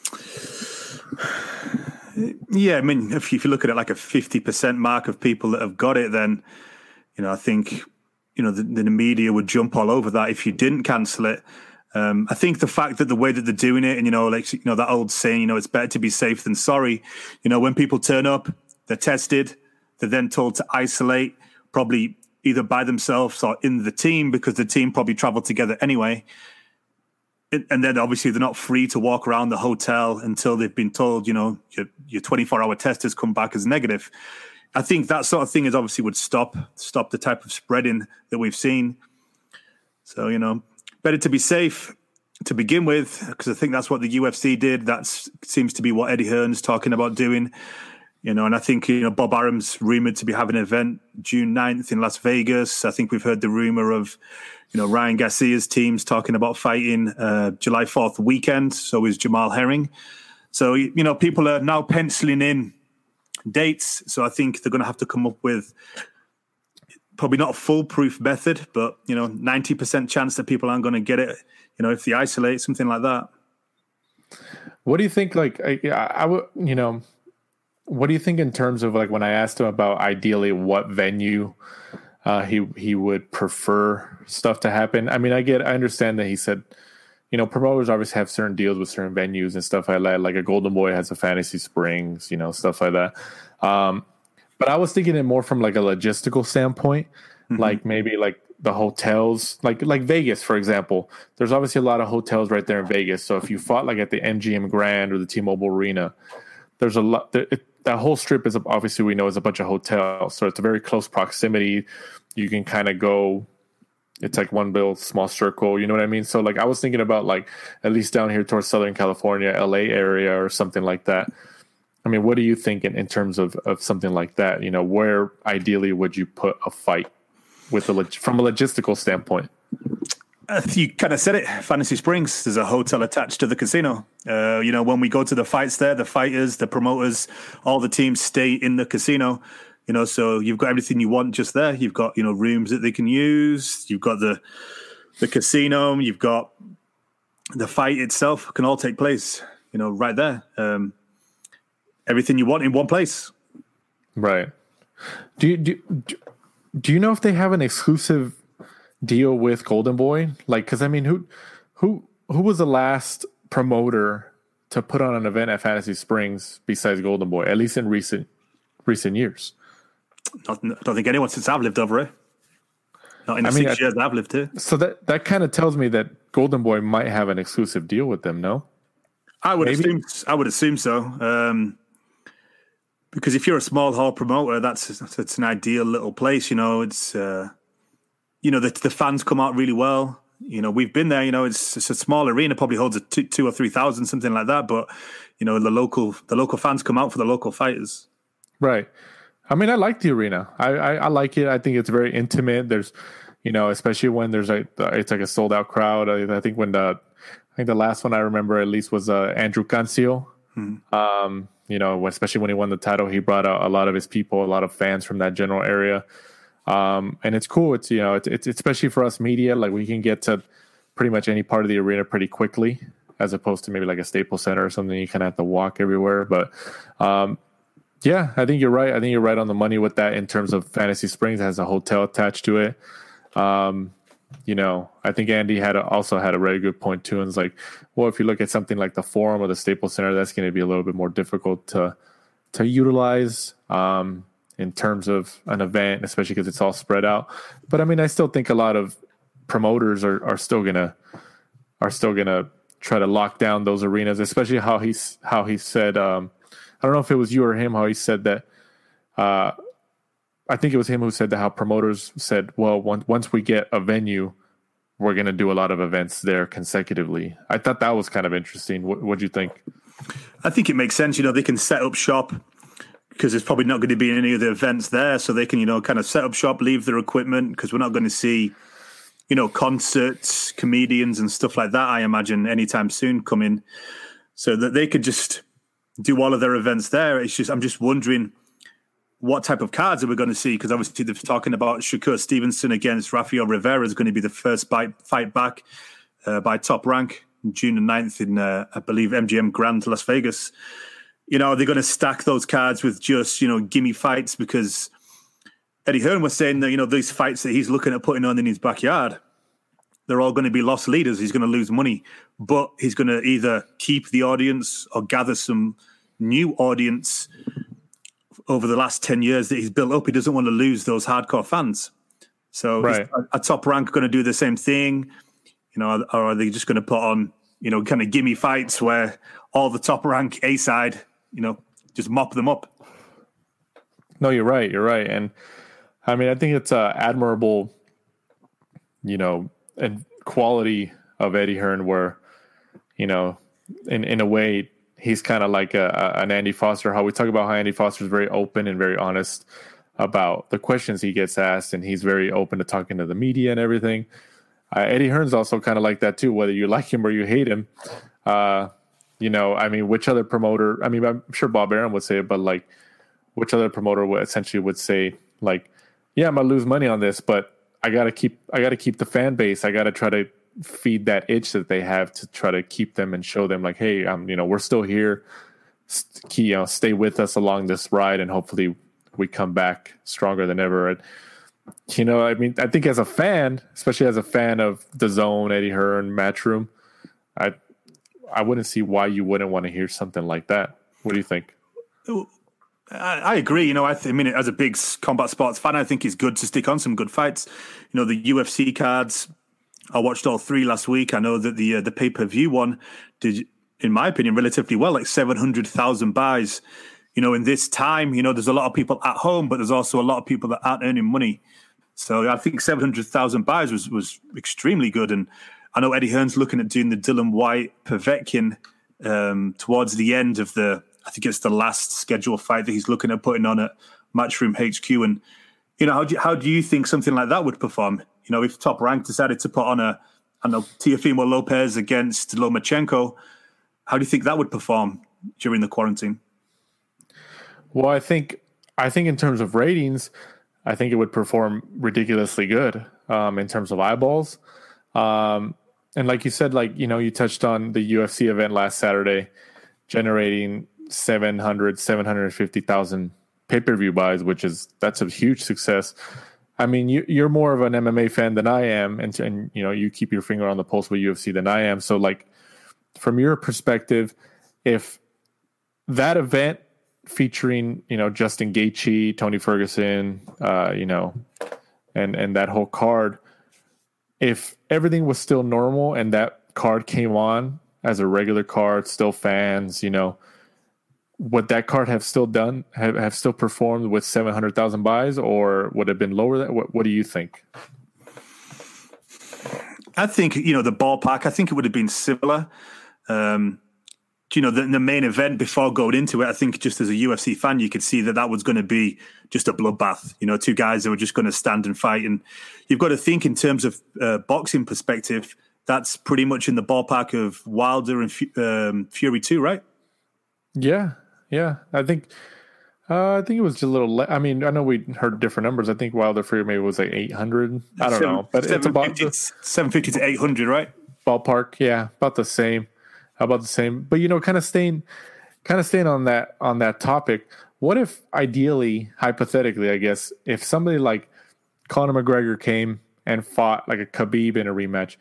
Yeah, I mean, if you look at it like a 50% mark of people that have got it, then, I think, the media would jump all over that if you didn't cancel it. I think the fact that the way that they're doing it and, that old saying, it's better to be safe than sorry. When people turn up, they're tested, they're then told to isolate, probably either by themselves or in the team because the team probably traveled together anyway. And then obviously they're not free to walk around the hotel until they've been told, your 24-hour test has come back as negative. I think that sort of thing is obviously would stop the type of spreading that we've seen. So, better to be safe to begin with, because I think that's what the UFC did. That seems to be what Eddie Hearn's talking about doing. And I think, Bob Arum's rumored to be having an event June 9th in Las Vegas. I think we've heard the rumor of, Ryan Garcia's teams talking about fighting July 4th weekend. So is Jamal Herring. So, people are now penciling in dates. So I think they're going to have to come up with probably not a foolproof method, but, 90% chance that people aren't going to get it, if they isolate, something like that. What do you think, I would, what do you think in terms of when I asked him about ideally what venue he would prefer stuff to happen? I mean, I understand that he said, promoters obviously have certain deals with certain venues and stuff like that. Like a Golden Boy has a Fantasy Springs, stuff like that. But I was thinking it more from a logistical standpoint, maybe the hotels, like Vegas, for example. There's obviously a lot of hotels right there in Vegas. So if you fought at the MGM Grand or the T-Mobile Arena, there's a lot. That whole strip is obviously, we know, is a bunch of hotels, so it's a very close proximity. You can kind of go. It's like one little small circle. You know what I mean? So I was thinking about at least down here towards Southern California, LA area, or something like that. I mean, what do you think in terms of something like that? Where ideally would you put a fight from a logistical standpoint? You kind of said it. Fantasy Springs, there's a hotel attached to the casino. When we go to the fights there, the fighters, the promoters, all the teams stay in the casino. So you've got everything you want just there. You've got, rooms that they can use. You've got the casino. You've got the fight itself can all take place, right there. Everything you want in one place. Right. Do you know if they have an exclusive deal with Golden Boy? Because I mean, who was the last promoter to put on an event at Fantasy Springs besides Golden Boy, at least in recent years? I don't think anyone since I've lived over it. Not in the 6 years I've lived here. So that kind of tells me that Golden Boy might have an exclusive deal with them. No, I would assume so. Because if you're a small hall promoter, that's an ideal little place. It's the fans come out really well. We've been there. It's a small arena, probably holds 2,000 or 3,000, something like that. But the local fans come out for the local fighters. Right. I mean, I like the arena. I like it. I think it's very intimate. There's, especially when there's it's like a sold out crowd. I think the last one I remember at least was Andrew Cancio. Especially when he won the title, he brought out a lot of his people, a lot of fans from that general area. And it's cool. It's, it's especially for us media, we can get to pretty much any part of the arena pretty quickly, as opposed to maybe a Staples Center or something. You kind of have to walk everywhere. But, yeah, I think you're right. I think you're right on the money with that in terms of Fantasy Springs. It has a hotel attached to it. I think Andy also had a very good point too. And it's if you look at something like the Forum or the Staples Center, that's going to be a little bit more difficult to utilize in terms of an event, especially because it's all spread out. But I mean, I still think a lot of promoters are still gonna try to lock down those arenas, especially how he said. I don't know if it was you or him, how he said that. I think it was him who said that, how promoters said, well, once we get a venue, we're going to do a lot of events there consecutively. I thought that was kind of interesting. What do you think? I think it makes sense. They can set up shop because there's probably not going to be any of the events there. So they can, kind of set up shop, leave their equipment, because we're not going to see, concerts, comedians and stuff like that, I imagine, anytime soon come in. So that they could just do all of their events there. I'm just wondering what type of cards are we going to see? Because obviously they're talking about Shakur Stevenson against Rafael Rivera is going to be the first fight back by Top Rank, June the 9th in, I believe, MGM Grand, Las Vegas. Are they going to stack those cards with just, gimme fights? Because Eddie Hearn was saying that, these fights that he's looking at putting on in his backyard, they're all going to be lost leaders. He's going to lose money, but he's going to either keep the audience or gather some new audience over the last 10 years that he's built up. He doesn't want to lose those hardcore fans. So right. A Top Rank going to do the same thing, or are they just going to put on, kind of gimme fights where all the Top Rank A side, just mop them up? No, you're right. And I mean, I think it's admirable, and quality of Eddie Hearn where, you know, in a way, he's kind of like an Andy Foster. How we talk about how Andy Foster is very open and very honest about the questions he gets asked, and he's very open to talking to the media and everything. Eddie Hearn's also kind of like that too, whether you like him or you hate him. You know, I mean, which other promoter? I mean, I'm sure Bob Arum would say it, but like, which other promoter would say like, yeah, I'm gonna lose money on this, but I gotta keep the fan base. I gotta try to feed that itch that they have to try to keep them and show them like, hey, you know, we're still here. You know, stay with us along this ride, and hopefully we come back stronger than ever. And, you know, I mean, I think as a fan, especially as a fan of DAZN, Eddie Hearn, Matchroom, I wouldn't see why you wouldn't want to hear something like that. What do you think? I agree. You know, I mean, as a big combat sports fan, I think it's good to stick on some good fights. You know, the UFC cards, I watched all 3 last week. I know that the pay-per-view one did, in my opinion, relatively well, like 700,000 buys. You know, in this time, you know, there's a lot of people at home, but there's also a lot of people that aren't earning money. So I think 700,000 buys was extremely good. And I know Eddie Hearn's looking at doing the Dylan White Povetkin towards the end of I think it's the last scheduled fight that he's looking at putting on at Matchroom HQ. And, you know, how do you think something like that would perform? You know, if Top Rank decided to put on Teofimo Lopez against Lomachenko, how do you think that would perform during the quarantine? Well, I think in terms of ratings, I think it would perform ridiculously good in terms of eyeballs. And like you said, like, you know, you touched on the UFC event last Saturday, generating 750,000 pay-per-view buys, that's a huge success. I mean, you're more of an MMA fan than I am, and you know, you keep your finger on the pulse with UFC than I am. So, like, from your perspective, if that event featuring, you know, Justin Gaethje, Tony Ferguson, you know, and that whole card, if everything was still normal and that card came on as a regular card, still fans, you know, would that card have still have still performed with 700,000 buys, or would it have been lower than that? What do you think? I think, you know, the ballpark, I think it would have been similar. You know, the main event before going into it, I think just as a UFC fan, you could see that was going to be just a bloodbath. You know, 2 guys that were just going to stand and fight. And you've got to think in terms of boxing perspective, that's pretty much in the ballpark of Wilder and Fury 2, right? Yeah. I think it was just a little. I mean, I know we heard different numbers. I think Wilder Fury maybe was like 800. I don't know, but it's about 750 to 800, right? Ballpark, yeah, about the same. But, you know, kind of staying on that topic. What if, ideally, hypothetically, I guess, if somebody like Conor McGregor came and fought like a Khabib in a rematch?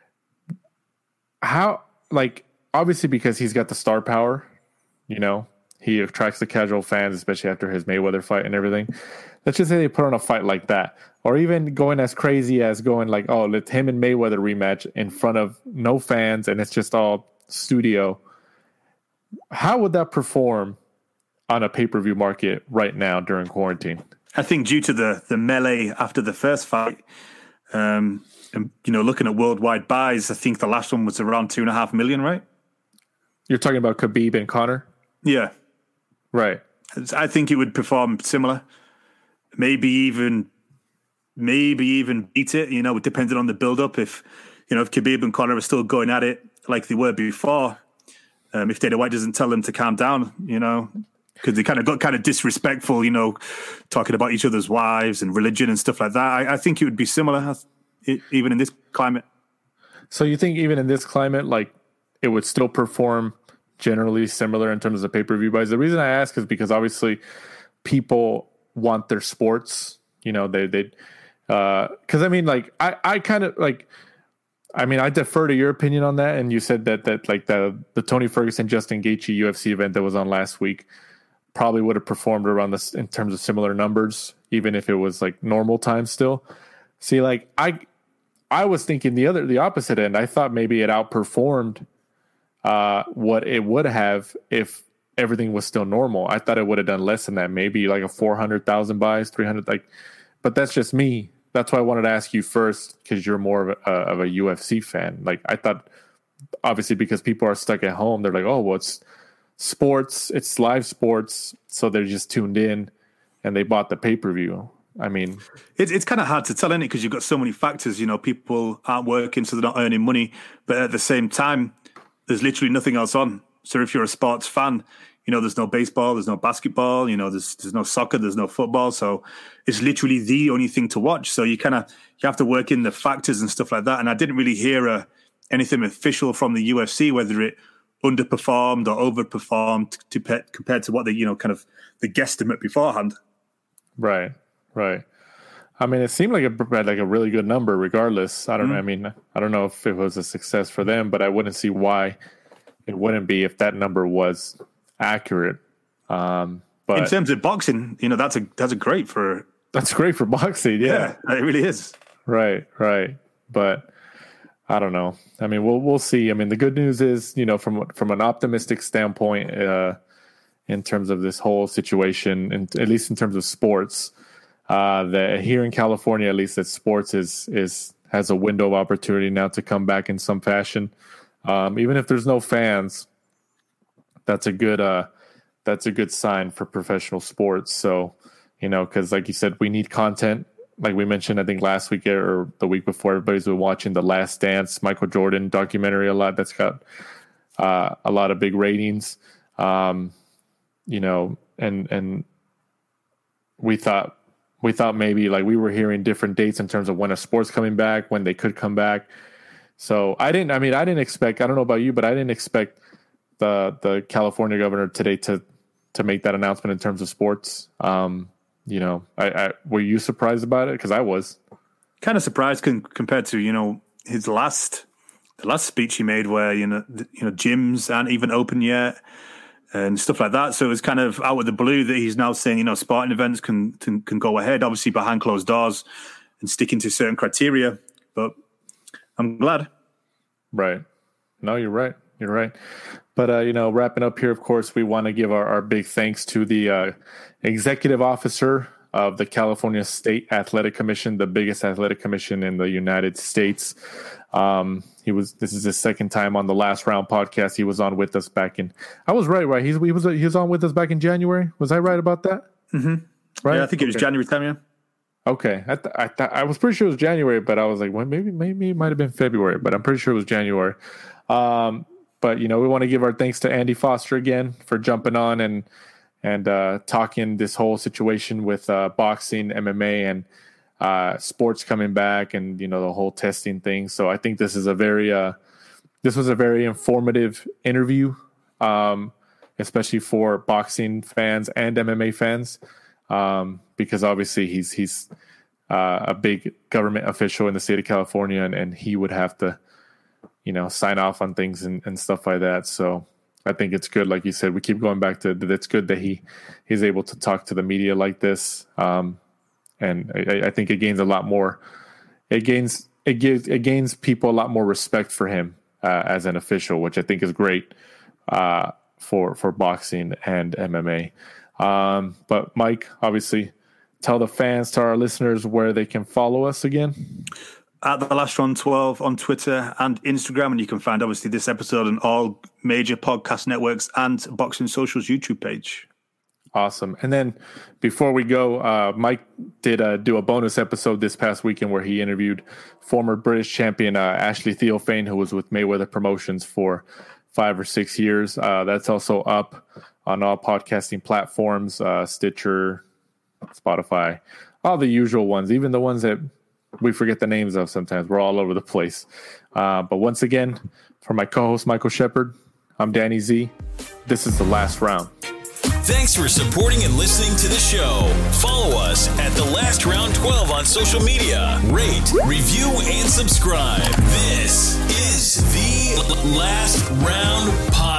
How, like, obviously because he's got the star power, you know, he attracts the casual fans, especially after his Mayweather fight and everything. Let's just say they put on a fight like that, or even going as crazy as going like, oh, let him and Mayweather rematch in front of no fans and it's just all studio. How would that perform on a pay-per-view market right now during quarantine? I think due to the melee after the first fight, and, you know, looking at worldwide buys, I think the last one was around 2.5 million, right? You're talking about Khabib and Conor? Yeah. Right. I think it would perform similar. Maybe even beat it, you know, depending on the build-up. If Khabib and Conor are still going at it like they were before, if Dana White doesn't tell them to calm down, you know, because they kind of got kind of disrespectful, you know, talking about each other's wives and religion and stuff like that. I think it would be similar, even in this climate. So you think even in this climate, like, it would still perform generally similar in terms of pay-per-view buys? The reason I ask is because obviously people want their sports, you know, because I mean, like, I kind of like, I mean, I defer to your opinion on that. And you said that like the Tony Ferguson, Justin Gaethje UFC event that was on last week probably would have performed around this in terms of similar numbers, even if it was like normal time still. See, like, I was thinking the opposite end. I thought maybe it outperformed what it would have if everything was still normal. I thought it would have done less than that, maybe like a 400,000 buys, 300, like, but that's just me. That's why I wanted to ask you first, because you're more of a UFC fan. Like, I thought obviously because people are stuck at home, they're like, oh, well, it's sports, it's live sports, so they're just tuned in and they bought the pay-per-view. I mean, it's kind of hard to tell, isn't it? Because you've got so many factors. You know, people aren't working, so they're not earning money. But at the same time, there's literally nothing else on. So if you're a sports fan, you know, there's no baseball, there's no basketball, you know, there's no soccer, there's no football. So it's literally the only thing to watch. So you have to work in the factors and stuff like that. And I didn't really hear anything official from the UFC, whether it underperformed or overperformed compared to what the, you know, kind of the guesstimate beforehand. Right. I mean, it seemed like it had like a really good number regardless. I don't know. I mean, I don't know if it was a success for them, but I wouldn't see why it wouldn't be if that number was accurate. But in terms of boxing, you know, that's great for boxing. Yeah, it really is. Right. But I don't know. I mean, we'll see. I mean, the good news is, you know, from an optimistic standpoint, in terms of this whole situation, and at least in terms of sports, that here in California, at least that sports has a window of opportunity now to come back in some fashion. Even if there's no fans, that's a good sign for professional sports. So, you know, because like you said, we need content. Like we mentioned, I think last week or the week before, everybody's been watching The Last Dance, Michael Jordan documentary a lot. That's got a lot of big ratings. You know, and we thought maybe like we were hearing different dates in terms of when a sport's coming back, when they could come back. So I didn't expect, I don't know about you, but I didn't expect the California governor today to make that announcement in terms of sports. You know, were you surprised about it? Because I was kind of surprised compared to, you know, the last speech he made where, you know, gyms aren't even open yet and stuff like that. So it was kind of out of the blue that he's now saying, you know, sporting events can go ahead, obviously behind closed doors and sticking to certain criteria. But I'm glad. Right. No, you're right. But, you know, wrapping up here, of course, we want to give our big thanks to the executive officer of the California State Athletic Commission, the biggest athletic commission in the United States. This is his second time on the Last Round podcast. He was on with us back in, I was right. He was on with us back in January. Was I right about that? Mm-hmm. Right. Yeah, I think it was January time. Yeah. Okay. I was pretty sure it was January, but I was like, well, maybe it might've been February, but I'm pretty sure it was January. But you know, we want to give our thanks to Andy Foster again for jumping on and talking this whole situation with boxing, MMA, and sports coming back, and you know, the whole testing thing. So I think this was a very informative interview, especially for boxing fans and MMA fans, because obviously he's a big government official in the state of California, and he would have to, you know, sign off on things and stuff like that. So I think it's good. Like you said, we keep going back to that. It's good that he's able to talk to the media like this. And I think it gains a lot more. It gains people a lot more respect for him as an official, which I think is great for boxing and MMA. But Mike, obviously, tell the fans, to our listeners, where they can follow us again. At The Last Round 12 on Twitter and Instagram. And you can find, obviously, this episode on all major podcast networks and Boxing Social's YouTube page. Awesome. And then before we go, Mike did do a bonus episode this past weekend where he interviewed former British champion Ashley Theophane, who was with Mayweather Promotions for 5 or 6 years. That's also up on all podcasting platforms, Stitcher, Spotify, all the usual ones, even the ones that we forget the names of sometimes. We're all over the place. But once again, for my co-host, Michael Shepard, I'm Danny Z. This is The Last Round. Thanks for supporting and listening to the show. Follow us at The Last Round 12 on social media. Rate, review, and subscribe. This is The Last Round Podcast.